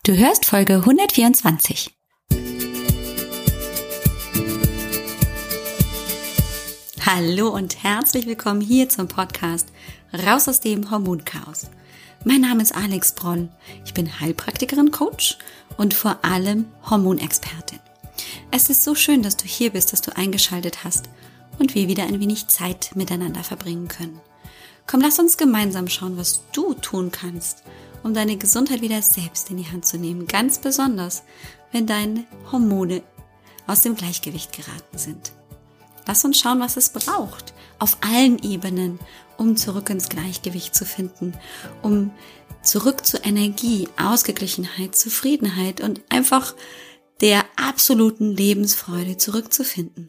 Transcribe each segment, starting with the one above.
Du hörst Folge 124. Hallo und herzlich willkommen hier zum Podcast Raus aus dem Hormonchaos. Mein Name ist Alex Broll. Ich bin Heilpraktikerin, Coach und vor allem Hormonexpertin. Es ist so schön, dass du hier bist, dass du eingeschaltet hast und wir wieder ein wenig Zeit miteinander verbringen können. Komm, lass uns gemeinsam schauen, was du tun kannst, um deine Gesundheit wieder selbst in die Hand zu nehmen. Ganz besonders, wenn deine Hormone aus dem Gleichgewicht geraten sind. Lass uns schauen, was es braucht, auf allen Ebenen, um zurück ins Gleichgewicht zu finden, um zurück zu Energie, Ausgeglichenheit, Zufriedenheit und einfach der absoluten Lebensfreude zurückzufinden.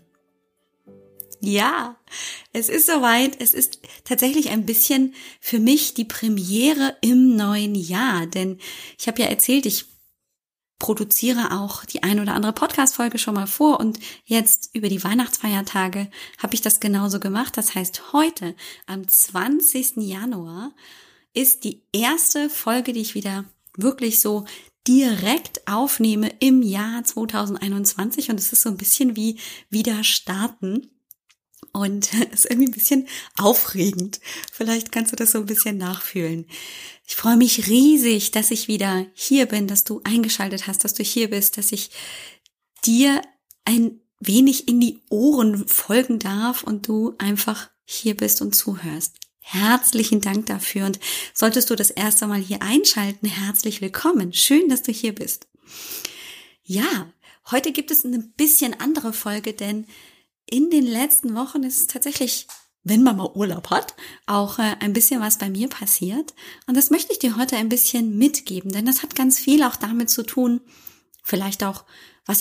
Ja, es ist soweit. Es ist tatsächlich ein bisschen für mich die Premiere im neuen Jahr, denn ich habe ja erzählt, ich produziere auch die ein oder andere Podcast-Folge schon mal vor und jetzt über die Weihnachtsfeiertage habe ich das genauso gemacht. Das heißt, heute am 20. Januar ist die erste Folge, die ich wieder wirklich so direkt aufnehme im Jahr 2021 und es ist so ein bisschen wie wieder starten. Und es ist irgendwie ein bisschen aufregend. Vielleicht kannst du das so ein bisschen nachfühlen. Ich freue mich riesig, dass ich wieder hier bin, dass du eingeschaltet hast, dass du hier bist, dass ich dir ein wenig in die Ohren folgen darf und du einfach hier bist und zuhörst. Herzlichen Dank dafür und solltest du das erste Mal hier einschalten, herzlich willkommen. Schön, dass du hier bist. Ja, heute gibt es eine bisschen andere Folge, denn in den letzten Wochen ist tatsächlich, wenn man mal Urlaub hat, auch ein bisschen was bei mir passiert. Und das möchte ich dir heute ein bisschen mitgeben, denn das hat ganz viel auch damit zu tun, vielleicht auch, was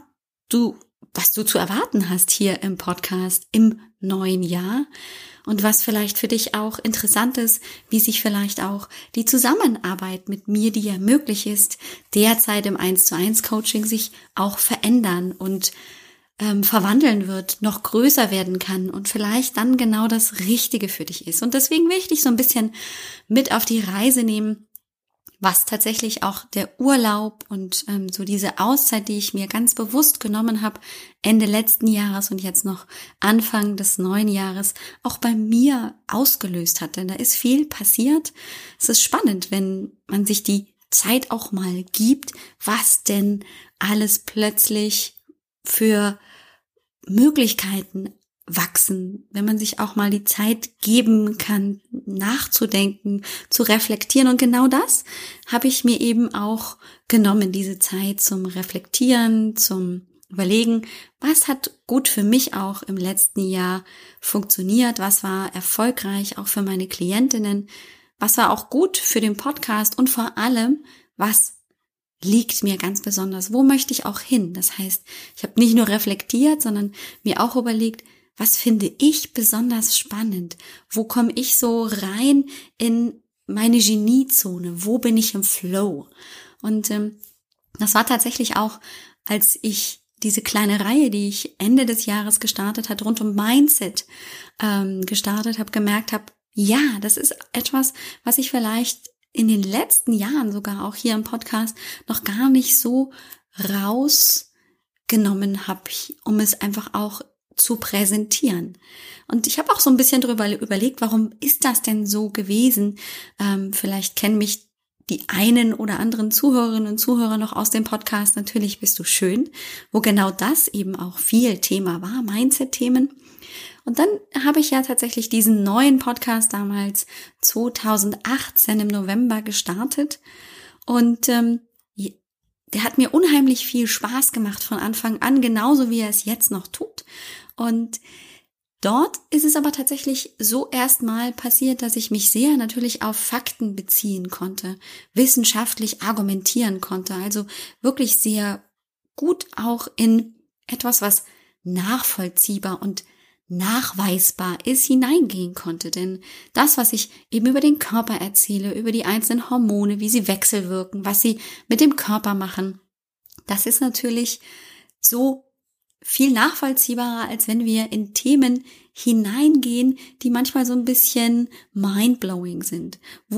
du zu erwarten hast hier im Podcast im neuen Jahr und was vielleicht für dich auch interessant ist, wie sich vielleicht auch die Zusammenarbeit mit mir, die ja möglich ist, derzeit im 1:1 Coaching sich auch verändern und verwandeln wird, noch größer werden kann und vielleicht dann genau das Richtige für dich ist. Und deswegen will ich dich so ein bisschen mit auf die Reise nehmen, was tatsächlich auch der Urlaub und so diese Auszeit, die ich mir ganz bewusst genommen habe, Ende letzten Jahres und jetzt noch Anfang des neuen Jahres, auch bei mir ausgelöst hat. Denn da ist viel passiert. Es ist spannend, wenn man sich die Zeit auch mal gibt, was denn alles plötzlich für Möglichkeiten wachsen, wenn man sich auch mal die Zeit geben kann, nachzudenken, zu reflektieren. Und genau das habe ich mir eben auch genommen, diese Zeit zum Reflektieren, zum Überlegen, was hat gut für mich auch im letzten Jahr funktioniert, was war erfolgreich auch für meine Klientinnen, was war auch gut für den Podcast und vor allem, was liegt mir ganz besonders. Wo möchte ich auch hin? Das heißt, ich habe nicht nur reflektiert, sondern mir auch überlegt, was finde ich besonders spannend? Wo komme ich so rein in meine Geniezone? Wo bin ich im Flow? Und das war tatsächlich auch, als ich diese kleine Reihe, die ich Ende des Jahres gestartet hat, rund um Mindset gestartet habe, gemerkt habe, ja, das ist etwas, was ich vielleicht in den letzten Jahren sogar auch hier im Podcast noch gar nicht so rausgenommen habe, um es einfach auch zu präsentieren. Und ich habe auch so ein bisschen darüber überlegt, warum ist das denn so gewesen? Vielleicht kennen mich die einen oder anderen Zuhörerinnen und Zuhörer noch aus dem Podcast. Natürlich bist du schön, wo genau das eben auch viel Thema war, Mindset-Themen. Und dann habe ich ja tatsächlich diesen neuen Podcast damals 2018 im November gestartet und der hat mir unheimlich viel Spaß gemacht von Anfang an, genauso wie er es jetzt noch tut. Und dort ist es aber tatsächlich so erstmal passiert, dass ich mich sehr natürlich auf Fakten beziehen konnte, wissenschaftlich argumentieren konnte, also wirklich sehr gut auch in etwas, was nachvollziehbar und nachweisbar ist, hineingehen konnte. Denn das, was ich eben über den Körper erzähle, über die einzelnen Hormone, wie sie wechselwirken, was sie mit dem Körper machen, das ist natürlich so viel nachvollziehbarer, als wenn wir in Themen hineingehen, die manchmal so ein bisschen mindblowing sind, wo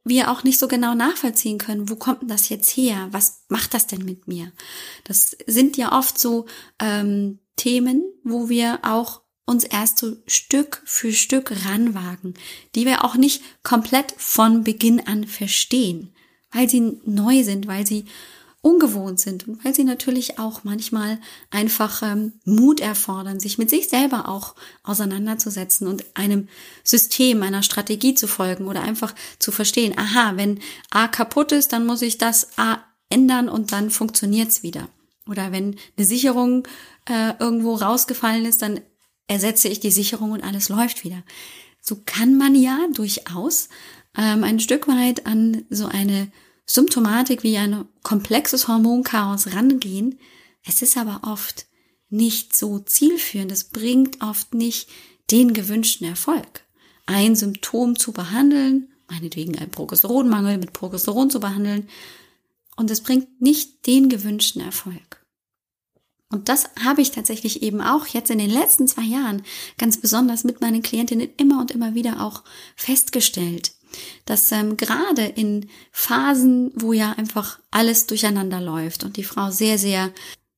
wir auch nicht so genau nachvollziehen können, wo kommt denn das jetzt her? Was macht das denn mit mir? Das sind ja oft so Themen, wo wir auch uns erst so Stück für Stück ranwagen, die wir auch nicht komplett von Beginn an verstehen, weil sie neu sind, weil sie ungewohnt sind und weil sie natürlich auch manchmal einfach Mut erfordern, sich mit sich selber auch auseinanderzusetzen und einem System, einer Strategie zu folgen oder einfach zu verstehen, aha, wenn A kaputt ist, dann muss ich das A ändern und dann funktioniert's wieder. Oder wenn eine Sicherung irgendwo rausgefallen ist, dann ersetze ich die Sicherung und alles läuft wieder. So kann man ja durchaus ein Stück weit an so eine Symptomatik wie ein komplexes Hormonchaos rangehen. Es ist aber oft nicht so zielführend. Es bringt oft nicht den gewünschten Erfolg. Ein Symptom zu behandeln, meinetwegen einen Progesteronmangel mit Progesteron zu behandeln, und es bringt nicht den gewünschten Erfolg. Und das habe ich tatsächlich eben auch jetzt in den letzten 2 Jahren ganz besonders mit meinen Klientinnen immer und immer wieder auch festgestellt, dass gerade in Phasen, wo ja einfach alles durcheinander läuft und die Frau sehr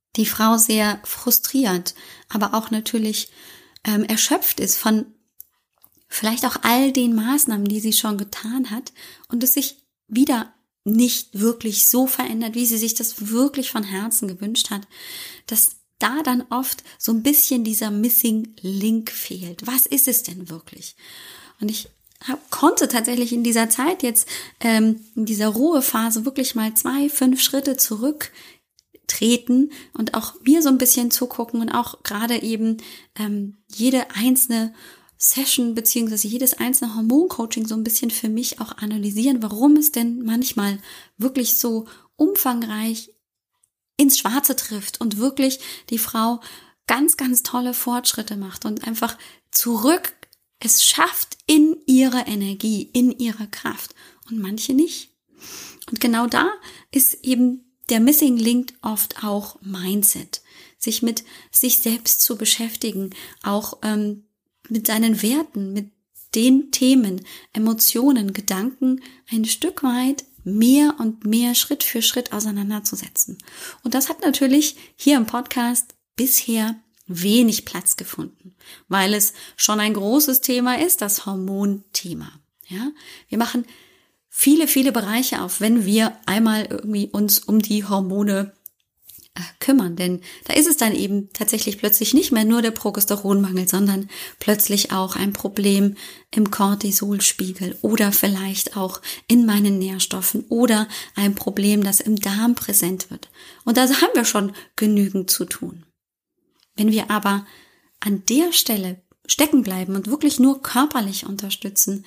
frustriert, aber auch natürlich erschöpft ist von vielleicht auch all den Maßnahmen, die sie schon getan hat, und es sich wieder nicht wirklich so verändert, wie sie sich das wirklich von Herzen gewünscht hat, dass da dann oft so ein bisschen dieser Missing Link fehlt. Was ist es denn wirklich? Und ich konnte tatsächlich in dieser Zeit jetzt, in dieser Ruhephase wirklich mal 2-5 Schritte zurücktreten und auch mir so ein bisschen zugucken und auch gerade eben jede einzelne Session beziehungsweise jedes einzelne Hormoncoaching so ein bisschen für mich auch analysieren, warum es denn manchmal wirklich so umfangreich ins Schwarze trifft und wirklich die Frau ganz, ganz tolle Fortschritte macht und einfach zurück es schafft in ihrer Energie, in ihrer Kraft, und manche nicht. Und genau da ist eben der Missing Link oft auch Mindset, sich mit sich selbst zu beschäftigen, auch mit seinen Werten, mit den Themen, Emotionen, Gedanken ein Stück weit mehr und mehr Schritt für Schritt auseinanderzusetzen. Und das hat natürlich hier im Podcast bisher wenig Platz gefunden, weil es schon ein großes Thema ist, das Hormonthema. Ja, wir machen viele, viele Bereiche auf, wenn wir einmal irgendwie uns um die Hormone kümmern, denn da ist es dann eben tatsächlich plötzlich nicht mehr nur der Progesteronmangel, sondern plötzlich auch ein Problem im Cortisolspiegel oder vielleicht auch in meinen Nährstoffen oder ein Problem, das im Darm präsent wird. Und da haben wir schon genügend zu tun. Wenn wir aber an der Stelle stecken bleiben und wirklich nur körperlich unterstützen,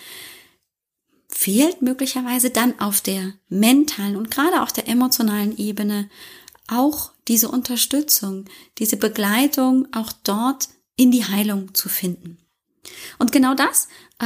fehlt möglicherweise dann auf der mentalen und gerade auch der emotionalen Ebene auch diese Unterstützung, diese Begleitung, auch dort in die Heilung zu finden. Und genau das,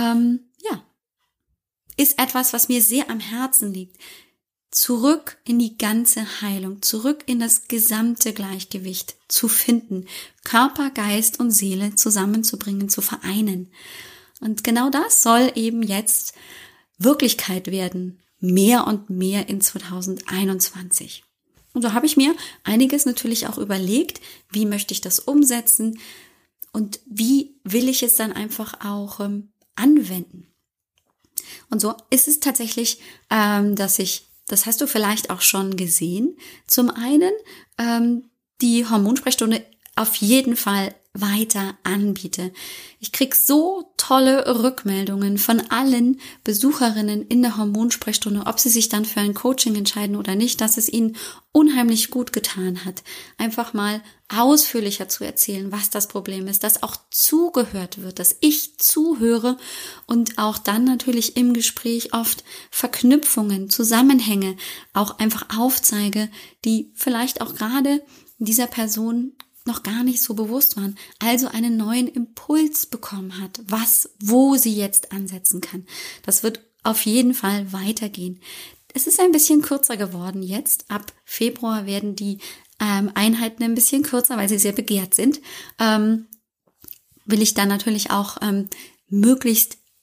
ist etwas, was mir sehr am Herzen liegt. Zurück in die ganze Heilung, zurück in das gesamte Gleichgewicht zu finden, Körper, Geist und Seele zusammenzubringen, zu vereinen. Und genau das soll eben jetzt Wirklichkeit werden, mehr und mehr in 2021. Und so habe ich mir einiges natürlich auch überlegt, wie möchte ich das umsetzen und wie will ich es dann einfach auch anwenden. Und so ist es tatsächlich, das hast du vielleicht auch schon gesehen, zum einen die Hormonsprechstunde auf jeden Fall weiter anbiete. Ich krieg so tolle Rückmeldungen von allen Besucherinnen in der Hormonsprechstunde, ob sie sich dann für ein Coaching entscheiden oder nicht, dass es ihnen unheimlich gut getan hat, einfach mal ausführlicher zu erzählen, was das Problem ist, dass auch zugehört wird, dass ich zuhöre und auch dann natürlich im Gespräch oft Verknüpfungen, Zusammenhänge auch einfach aufzeige, die vielleicht auch gerade dieser Person noch gar nicht so bewusst waren, also einen neuen Impuls bekommen hat, wo sie jetzt ansetzen kann. Das wird auf jeden Fall weitergehen. Es ist ein bisschen kürzer geworden jetzt. Ab Februar werden die Einheiten ein bisschen kürzer, weil sie sehr begehrt sind. Will ich dann natürlich auch möglichst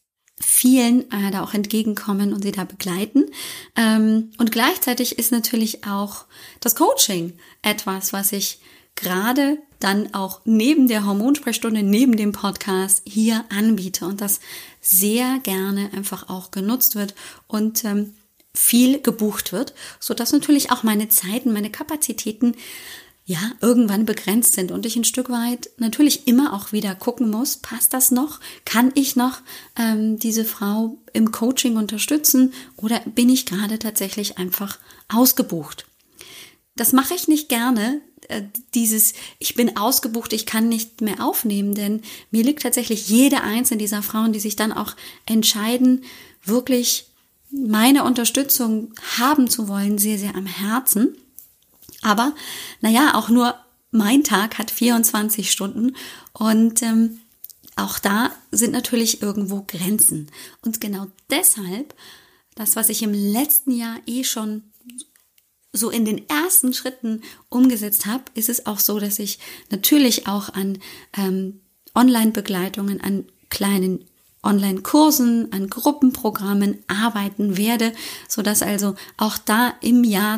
vielen da auch entgegenkommen und sie da begleiten. Und gleichzeitig ist natürlich auch das Coaching etwas, was ich gerade dann auch neben der Hormonsprechstunde, neben dem Podcast hier anbiete und das sehr gerne einfach auch genutzt wird und viel gebucht wird, sodass natürlich auch meine Zeiten, meine Kapazitäten irgendwann begrenzt sind und ich ein Stück weit natürlich immer auch wieder gucken muss, passt das noch? Kann ich noch diese Frau im Coaching unterstützen oder bin ich gerade tatsächlich einfach ausgebucht? Das mache ich nicht gerne, ich bin ausgebucht, ich kann nicht mehr aufnehmen, denn mir liegt tatsächlich jede einzelne dieser Frauen, die sich dann auch entscheiden, wirklich meine Unterstützung haben zu wollen, sehr, sehr am Herzen. Aber, auch nur mein Tag hat 24 Stunden und auch da sind natürlich irgendwo Grenzen. Und genau deshalb, das, was ich im letzten Jahr schon so in den ersten Schritten umgesetzt habe, ist es auch so, dass ich natürlich auch an Online-Begleitungen, an kleinen Online-Kursen, an Gruppenprogrammen arbeiten werde, sodass also auch da im Jahr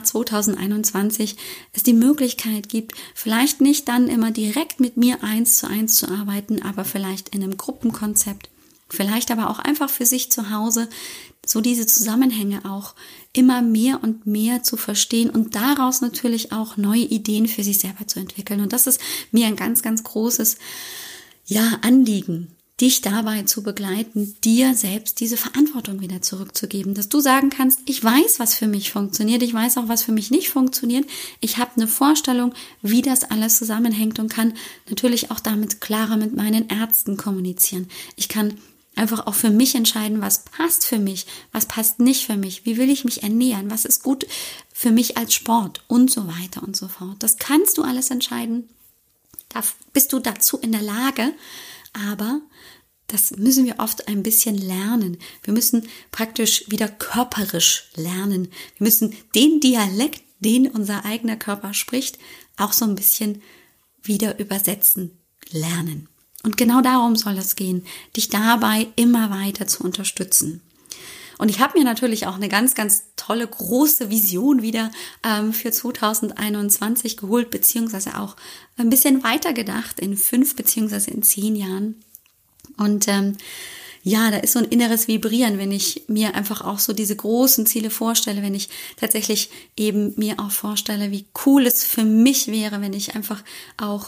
2021 es die Möglichkeit gibt, vielleicht nicht dann immer direkt mit mir 1:1 zu arbeiten, aber vielleicht in einem Gruppenkonzept, vielleicht aber auch einfach für sich zu Hause, so diese Zusammenhänge auch immer mehr und mehr zu verstehen und daraus natürlich auch neue Ideen für sich selber zu entwickeln. Und das ist mir ein ganz, ganz großes Anliegen, dich dabei zu begleiten, dir selbst diese Verantwortung wieder zurückzugeben, dass du sagen kannst, ich weiß, was für mich funktioniert, ich weiß auch, was für mich nicht funktioniert, ich habe eine Vorstellung, wie das alles zusammenhängt und kann natürlich auch damit klarer mit meinen Ärzten kommunizieren. Ich kann einfach auch für mich entscheiden, was passt für mich, was passt nicht für mich, wie will ich mich ernähren, was ist gut für mich als Sport und so weiter und so fort. Das kannst du alles entscheiden, da bist du dazu in der Lage, aber das müssen wir oft ein bisschen lernen. Wir müssen praktisch wieder körperisch lernen. Wir müssen den Dialekt, den unser eigener Körper spricht, auch so ein bisschen wieder übersetzen lernen. Und genau darum soll es gehen, dich dabei immer weiter zu unterstützen. Und ich habe mir natürlich auch eine ganz, ganz tolle, große Vision wieder für 2021 geholt, beziehungsweise auch ein bisschen weiter gedacht in 5 beziehungsweise in 10 Jahren. Und da ist so ein inneres Vibrieren, wenn ich mir einfach auch so diese großen Ziele vorstelle, wenn ich tatsächlich eben mir auch vorstelle, wie cool es für mich wäre, wenn ich einfach auch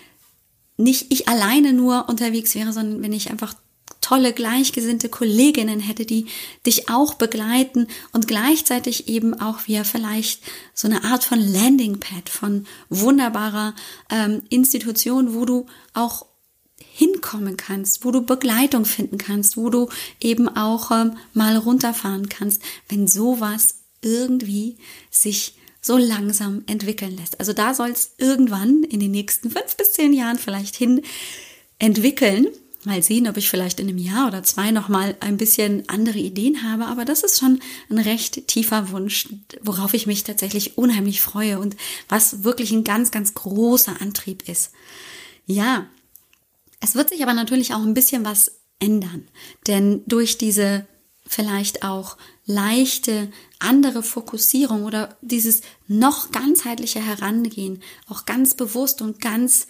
nicht ich alleine nur unterwegs wäre, sondern wenn ich einfach tolle, gleichgesinnte Kolleginnen hätte, die dich auch begleiten und gleichzeitig eben auch wir vielleicht so eine Art von Landingpad, von wunderbarer Institution, wo du auch hinkommen kannst, wo du Begleitung finden kannst, wo du eben auch mal runterfahren kannst, wenn sowas irgendwie sich so langsam entwickeln lässt. Also da soll es irgendwann in den nächsten 5 bis 10 Jahren vielleicht hin entwickeln. Mal sehen, ob ich vielleicht in einem Jahr oder 2 nochmal ein bisschen andere Ideen habe. Aber das ist schon ein recht tiefer Wunsch, worauf ich mich tatsächlich unheimlich freue und was wirklich ein ganz, ganz großer Antrieb ist. Ja, es wird sich aber natürlich auch ein bisschen was ändern. Denn durch diese vielleicht auch leichte andere Fokussierung oder dieses noch ganzheitliche Herangehen, auch ganz bewusst und ganz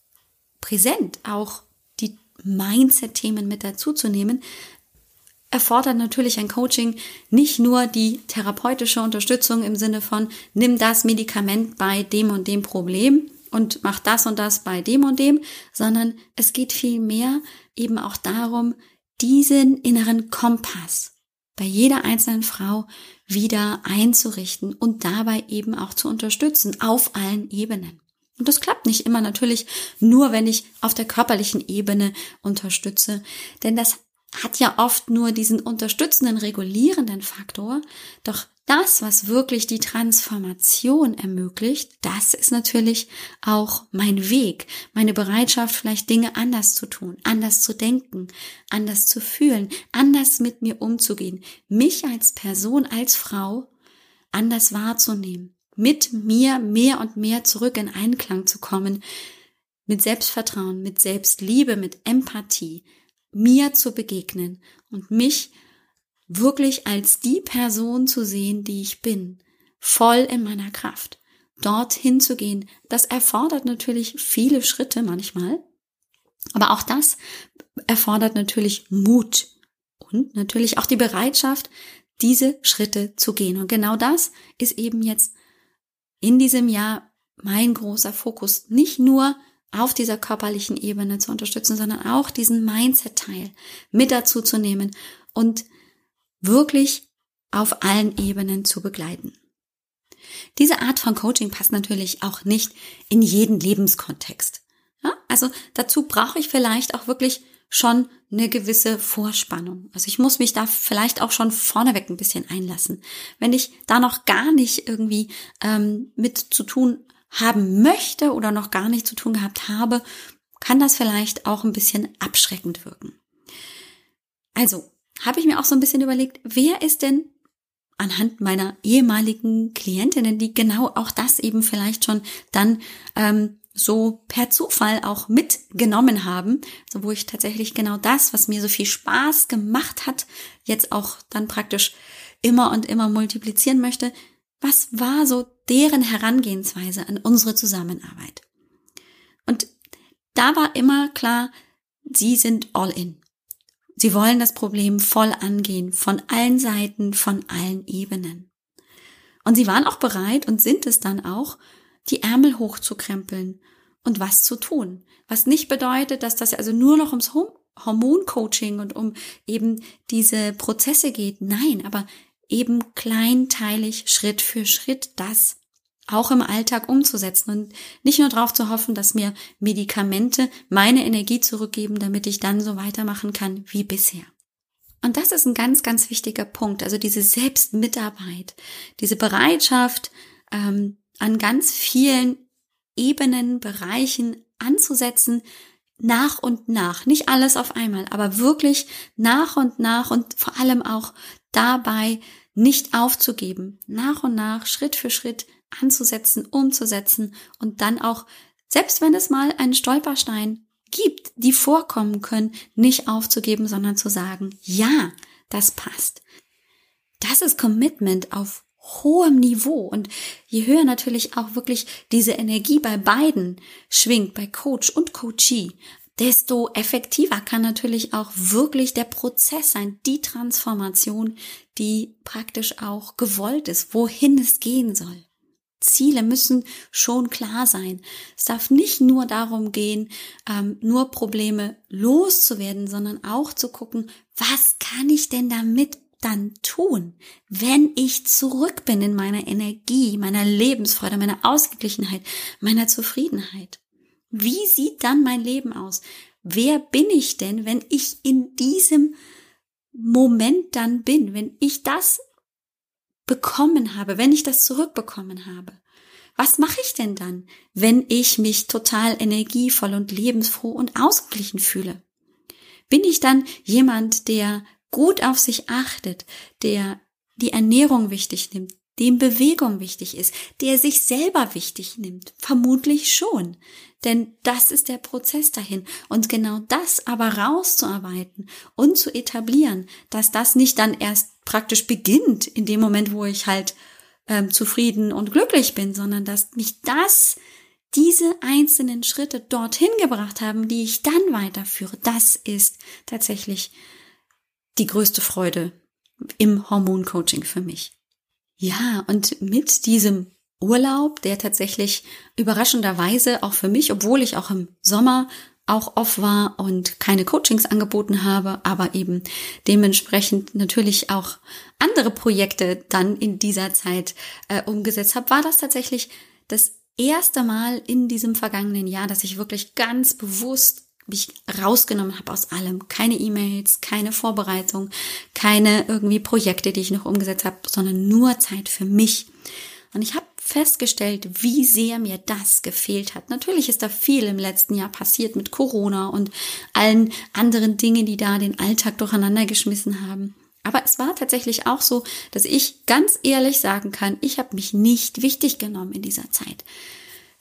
präsent auch die Mindset-Themen mit dazu zu nehmen, erfordert natürlich ein Coaching nicht nur die therapeutische Unterstützung im Sinne von, nimm das Medikament bei dem und dem Problem und mach das und das bei dem und dem, sondern es geht vielmehr eben auch darum, diesen inneren Kompass bei jeder einzelnen Frau wieder einzurichten und dabei eben auch zu unterstützen auf allen Ebenen. Und das klappt nicht immer natürlich nur, wenn ich auf der körperlichen Ebene unterstütze, denn das hat ja oft nur diesen unterstützenden, regulierenden Faktor, doch das, was wirklich die Transformation ermöglicht, das ist natürlich auch mein Weg, meine Bereitschaft, vielleicht Dinge anders zu tun, anders zu denken, anders zu fühlen, anders mit mir umzugehen, mich als Person, als Frau anders wahrzunehmen, mit mir mehr und mehr zurück in Einklang zu kommen, mit Selbstvertrauen, mit Selbstliebe, mit Empathie, mir zu begegnen und mich wirklich als die Person zu sehen, die ich bin, voll in meiner Kraft, dorthin zu gehen. Das erfordert natürlich viele Schritte manchmal, aber auch das erfordert natürlich Mut und natürlich auch die Bereitschaft, diese Schritte zu gehen. Und genau das ist eben jetzt in diesem Jahr mein großer Fokus, nicht nur auf dieser körperlichen Ebene zu unterstützen, sondern auch diesen Mindset-Teil mit dazu zu nehmen und wirklich auf allen Ebenen zu begleiten. Diese Art von Coaching passt natürlich auch nicht in jeden Lebenskontext. Ja, also dazu brauche ich vielleicht auch wirklich schon eine gewisse Vorspannung. Also ich muss mich da vielleicht auch schon vorneweg ein bisschen einlassen. Wenn ich da noch gar nicht irgendwie mit zu tun haben möchte oder noch gar nicht zu tun gehabt habe, kann das vielleicht auch ein bisschen abschreckend wirken. Also habe ich mir auch so ein bisschen überlegt, wer ist denn anhand meiner ehemaligen Klientinnen, die genau auch das eben vielleicht schon dann so per Zufall auch mitgenommen haben, so wo ich tatsächlich genau das, was mir so viel Spaß gemacht hat, jetzt auch dann praktisch immer und immer multiplizieren möchte. Was war so deren Herangehensweise an unsere Zusammenarbeit? Und da war immer klar, sie sind all in. Sie wollen das Problem voll angehen, von allen Seiten, von allen Ebenen. Und sie waren auch bereit und sind es dann auch, die Ärmel hochzukrempeln und was zu tun. Was nicht bedeutet, dass das also nur noch ums Hormoncoaching und um eben diese Prozesse geht. Nein, aber eben kleinteilig, Schritt für Schritt das auch im Alltag umzusetzen und nicht nur darauf zu hoffen, dass mir Medikamente meine Energie zurückgeben, damit ich dann so weitermachen kann wie bisher. Und das ist ein ganz, ganz wichtiger Punkt. Also diese Selbstmitarbeit, diese Bereitschaft, an ganz vielen Ebenen, Bereichen anzusetzen, nach und nach, nicht alles auf einmal, aber wirklich nach und vor allem auch dabei nicht aufzugeben, nach und nach, Schritt für Schritt anzusetzen, umzusetzen und dann auch, selbst wenn es mal einen Stolperstein gibt, die vorkommen können, nicht aufzugeben, sondern zu sagen, ja, das passt. Das ist Commitment auf hohem Niveau und je höher natürlich auch wirklich diese Energie bei beiden schwingt, bei Coach und Coachee, desto effektiver kann natürlich auch wirklich der Prozess sein, die Transformation, die praktisch auch gewollt ist, wohin es gehen soll. Ziele müssen schon klar sein. Es darf nicht nur darum gehen, nur Probleme loszuwerden, sondern auch zu gucken, was kann ich denn damit dann tun, wenn ich zurück bin in meiner Energie, meiner Lebensfreude, meiner Ausgeglichenheit, meiner Zufriedenheit. Wie sieht dann mein Leben aus? Wer bin ich denn, wenn ich in diesem Moment dann bin, wenn ich das bekommen habe, wenn ich das zurückbekommen habe? Was mache ich denn dann, wenn ich mich total energievoll und lebensfroh und ausgeglichen fühle? Bin ich dann jemand, der gut auf sich achtet, der die Ernährung wichtig nimmt, dem Bewegung wichtig ist, der sich selber wichtig nimmt? Vermutlich schon, denn das ist der Prozess dahin. Und genau das aber rauszuarbeiten und zu etablieren, dass das nicht dann erst praktisch beginnt in dem Moment, wo ich halt zufrieden und glücklich bin, sondern dass mich diese einzelnen Schritte dorthin gebracht haben, die ich dann weiterführe. Das ist tatsächlich die größte Freude im Hormoncoaching für mich. Ja, und mit diesem Urlaub, der tatsächlich überraschenderweise auch für mich, obwohl ich auch im Sommer auch off war und keine Coachings angeboten habe, aber eben dementsprechend natürlich auch andere Projekte dann in dieser Zeit umgesetzt habe, war das tatsächlich das erste Mal in diesem vergangenen Jahr, dass ich wirklich ganz bewusst mich rausgenommen habe aus allem. Keine E-Mails, keine Vorbereitung, keine irgendwie Projekte, die ich noch umgesetzt habe, sondern nur Zeit für mich. Und ich habe festgestellt, wie sehr mir das gefehlt hat. Natürlich ist da viel im letzten Jahr passiert mit Corona und allen anderen Dingen, die da den Alltag durcheinander geschmissen haben. Aber es war tatsächlich auch so, dass ich ganz ehrlich sagen kann, ich habe mich nicht wichtig genommen in dieser Zeit.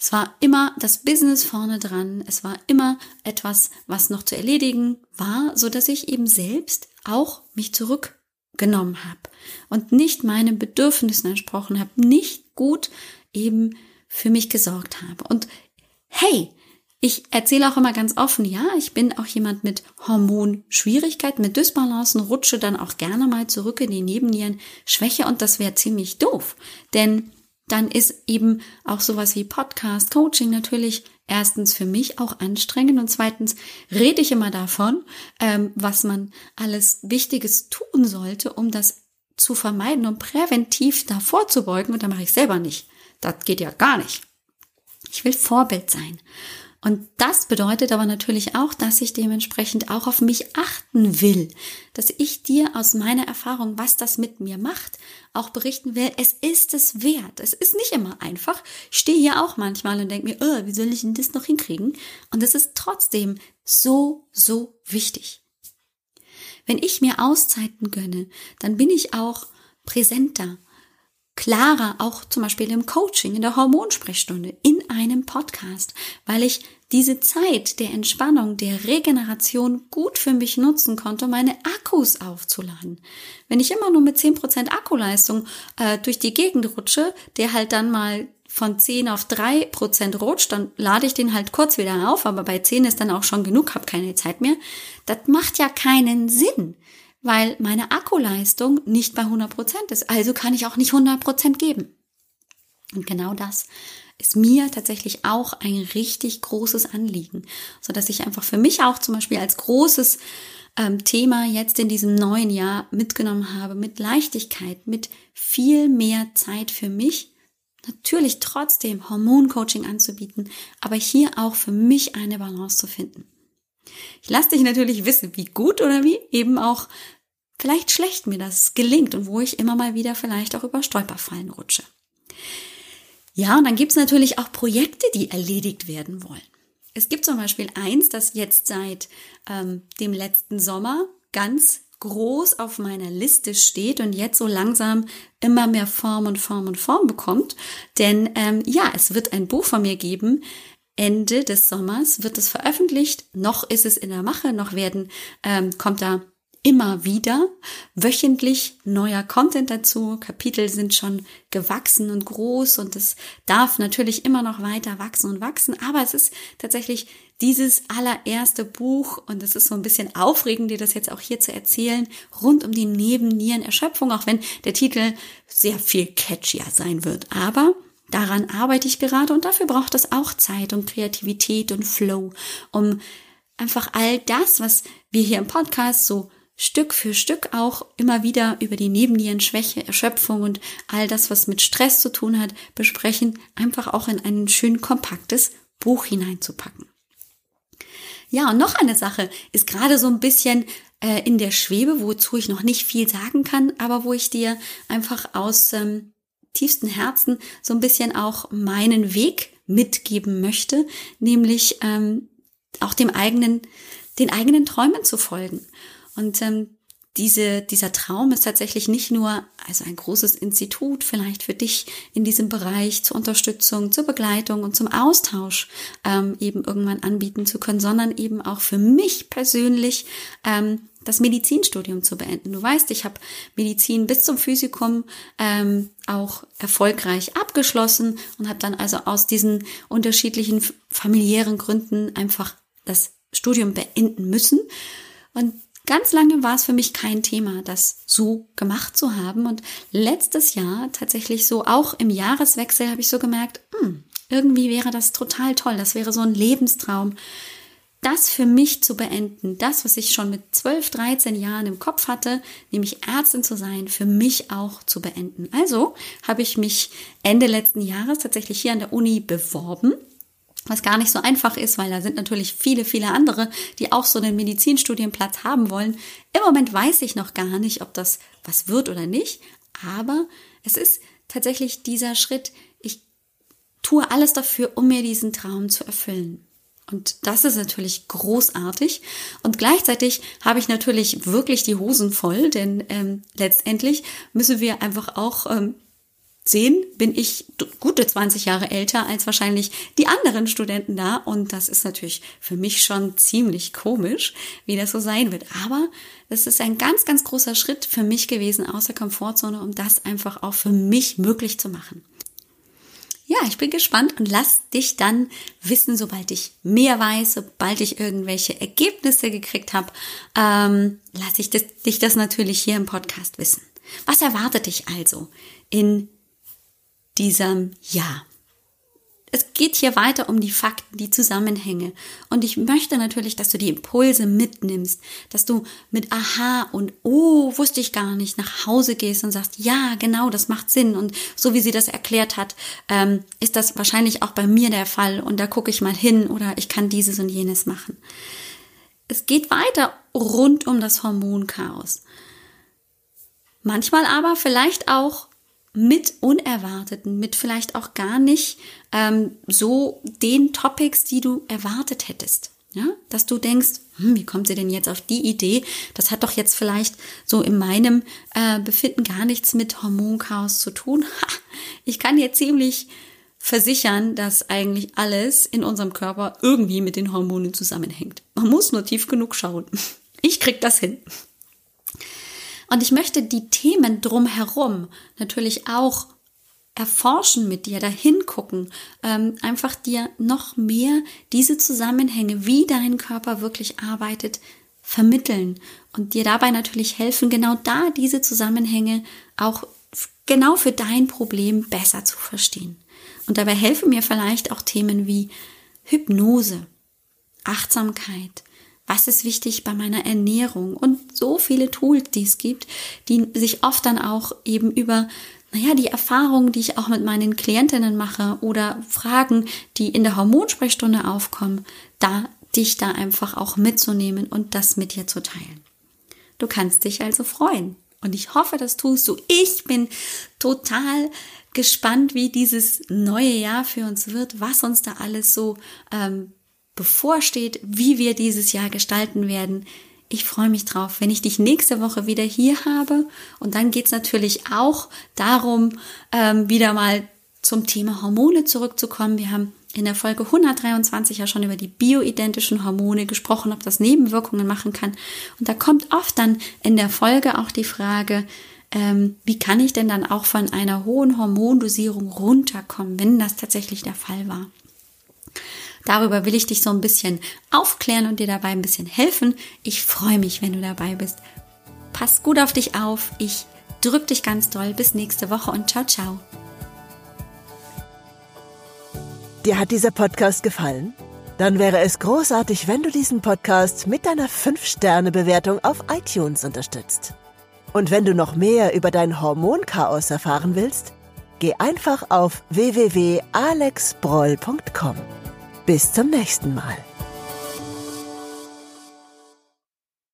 Es war immer das Business vorne dran. Es war immer etwas, was noch zu erledigen war, so dass ich eben selbst auch mich zurückgenommen habe und nicht meinen Bedürfnissen entsprochen habe, nicht gut eben für mich gesorgt habe. Und hey, ich erzähle auch immer ganz offen, ja, ich bin auch jemand mit Hormonschwierigkeiten, mit Dysbalancen, rutsche dann auch gerne mal zurück in die Nebennierenschwäche und das wäre ziemlich doof, denn dann ist eben auch sowas wie Podcast, Coaching natürlich erstens für mich auch anstrengend und zweitens rede ich immer davon, was man alles Wichtiges tun sollte, um das zu vermeiden und präventiv davor zu beugen und da mache ich selber nicht. Das geht ja gar nicht. Ich will Vorbild sein. Und das bedeutet aber natürlich auch, dass ich dementsprechend auch auf mich achten will, dass ich dir aus meiner Erfahrung, was das mit mir macht, auch berichten will, es ist es wert. Es ist nicht immer einfach. Ich stehe hier auch manchmal und denke mir, wie soll ich denn das noch hinkriegen? Und es ist trotzdem so, so wichtig. Wenn ich mir Auszeiten gönne, dann bin ich auch präsenter, klarer, auch zum Beispiel im Coaching, in der Hormonsprechstunde, in einem Podcast, weil ich diese Zeit der Entspannung, der Regeneration gut für mich nutzen konnte, um meine Akkus aufzuladen. Wenn ich immer nur mit 10% Akkuleistung durch die Gegend rutsche, der halt dann mal von 10 auf 3% rutscht, dann lade ich den halt kurz wieder auf, aber bei 10 ist dann auch schon genug, habe keine Zeit mehr. Das macht ja keinen Sinn, weil meine Akkuleistung nicht bei 100% ist. Also kann ich auch nicht 100% geben. Und genau das ist mir tatsächlich auch ein richtig großes Anliegen, sodass ich einfach für mich auch zum Beispiel als großes Thema jetzt in diesem neuen Jahr mitgenommen habe, mit Leichtigkeit, mit viel mehr Zeit für mich, natürlich trotzdem Hormoncoaching anzubieten, aber hier auch für mich eine Balance zu finden. Ich lasse dich natürlich wissen, wie gut oder wie eben auch vielleicht schlecht mir das gelingt und wo ich immer mal wieder vielleicht auch über Stolperfallen rutsche. Ja, und dann gibt's natürlich auch Projekte, die erledigt werden wollen. Es gibt zum Beispiel eins, das jetzt seit dem letzten Sommer ganz groß auf meiner Liste steht und jetzt so langsam immer mehr Form bekommt. Denn es wird ein Buch von mir geben. Ende des Sommers wird es veröffentlicht. Noch ist es in der Mache, kommt da immer wieder wöchentlich neuer Content dazu. Kapitel sind schon gewachsen und groß und es darf natürlich immer noch weiter wachsen und wachsen. Aber es ist tatsächlich dieses allererste Buch und es ist so ein bisschen aufregend, dir das jetzt auch hier zu erzählen, rund um die Nebennierenerschöpfung, auch wenn der Titel sehr viel catchier sein wird. Aber daran arbeite ich gerade und dafür braucht es auch Zeit und Kreativität und Flow, um einfach all das, was wir hier im Podcast so Stück für Stück auch immer wieder über die Nebennierenschwäche, Erschöpfung und all das, was mit Stress zu tun hat, besprechen, einfach auch in ein schön kompaktes Buch hineinzupacken. Ja, und noch eine Sache ist gerade so ein bisschen in der Schwebe, wozu ich noch nicht viel sagen kann, aber wo ich dir einfach aus tiefstem Herzen so ein bisschen auch meinen Weg mitgeben möchte, nämlich auch den eigenen Träumen zu folgen. Und dieser Traum ist tatsächlich nicht nur ein großes Institut vielleicht für dich in diesem Bereich zur Unterstützung, zur Begleitung und zum Austausch eben irgendwann anbieten zu können, sondern eben auch für mich persönlich das Medizinstudium zu beenden. Du weißt, ich habe Medizin bis zum Physikum auch erfolgreich abgeschlossen und habe dann also aus diesen unterschiedlichen familiären Gründen einfach das Studium beenden müssen. Und ganz lange war es für mich kein Thema, das so gemacht zu haben. Und letztes Jahr tatsächlich so auch im Jahreswechsel habe ich so gemerkt, irgendwie wäre das total toll. Das wäre so ein Lebenstraum, das für mich zu beenden. Das, was ich schon mit 12, 13 Jahren im Kopf hatte, nämlich Ärztin zu sein, für mich auch zu beenden. Also habe ich mich Ende letzten Jahres tatsächlich hier an der Uni beworben. Was gar nicht so einfach ist, weil da sind natürlich viele, viele andere, die auch so einen Medizinstudienplatz haben wollen. Im Moment weiß ich noch gar nicht, ob das was wird oder nicht. Aber es ist tatsächlich dieser Schritt, ich tue alles dafür, um mir diesen Traum zu erfüllen. Und das ist natürlich großartig. Und gleichzeitig habe ich natürlich wirklich die Hosen voll, denn letztendlich müssen wir einfach auch sehen, bin ich gute 20 Jahre älter als wahrscheinlich die anderen Studenten da. Und das ist natürlich für mich schon ziemlich komisch, wie das so sein wird. Aber das ist ein ganz, ganz großer Schritt für mich gewesen aus der Komfortzone, um das einfach auch für mich möglich zu machen. Ja, ich bin gespannt und lass dich dann wissen, sobald ich mehr weiß, sobald ich irgendwelche Ergebnisse gekriegt habe, lasse ich dich das natürlich hier im Podcast wissen. Was erwartet dich also in diesem Jahr? Es geht hier weiter um die Fakten, die Zusammenhänge. Und ich möchte natürlich, dass du die Impulse mitnimmst, dass du mit Aha und Oh, wusste ich gar nicht, nach Hause gehst und sagst, ja, genau, das macht Sinn. Und so wie sie das erklärt hat, ist das wahrscheinlich auch bei mir der Fall. Und da gucke ich mal hin oder ich kann dieses und jenes machen. Es geht weiter rund um das Hormonchaos. Manchmal aber vielleicht auch mit Unerwarteten, mit vielleicht auch gar nicht so den Topics, die du erwartet hättest. Ja? Dass du denkst, wie kommt sie denn jetzt auf die Idee? Das hat doch jetzt vielleicht so in meinem Befinden gar nichts mit Hormonchaos zu tun. Ich kann dir ziemlich versichern, dass eigentlich alles in unserem Körper irgendwie mit den Hormonen zusammenhängt. Man muss nur tief genug schauen. Ich krieg das hin. Und ich möchte die Themen drumherum natürlich auch erforschen mit dir, dahin gucken, einfach dir noch mehr diese Zusammenhänge, wie dein Körper wirklich arbeitet, vermitteln und dir dabei natürlich helfen, genau da diese Zusammenhänge auch genau für dein Problem besser zu verstehen. Und dabei helfen mir vielleicht auch Themen wie Hypnose, Achtsamkeit, was ist wichtig bei meiner Ernährung und so viele Tools, die es gibt, die sich oft dann auch eben über, die Erfahrungen, die ich auch mit meinen Klientinnen mache oder Fragen, die in der Hormonsprechstunde aufkommen, dich da einfach auch mitzunehmen und das mit dir zu teilen. Du kannst dich also freuen und ich hoffe, das tust du. Ich bin total gespannt, wie dieses neue Jahr für uns wird, was uns da alles so bevorsteht, wie wir dieses Jahr gestalten werden. Ich freue mich drauf, wenn ich dich nächste Woche wieder hier habe. Und dann geht es natürlich auch darum, wieder mal zum Thema Hormone zurückzukommen. Wir haben in der Folge 123 ja schon über die bioidentischen Hormone gesprochen, ob das Nebenwirkungen machen kann. Und da kommt oft dann in der Folge auch die Frage, wie kann ich denn dann auch von einer hohen Hormondosierung runterkommen, wenn das tatsächlich der Fall war. Darüber will ich dich so ein bisschen aufklären und dir dabei ein bisschen helfen. Ich freue mich, wenn du dabei bist. Pass gut auf dich auf. Ich drücke dich ganz doll. Bis nächste Woche und ciao, ciao. Dir hat dieser Podcast gefallen? Dann wäre es großartig, wenn du diesen Podcast mit deiner 5-Sterne-Bewertung auf iTunes unterstützt. Und wenn du noch mehr über dein Hormonchaos erfahren willst, geh einfach auf www.alexbroll.com. Bis zum nächsten Mal.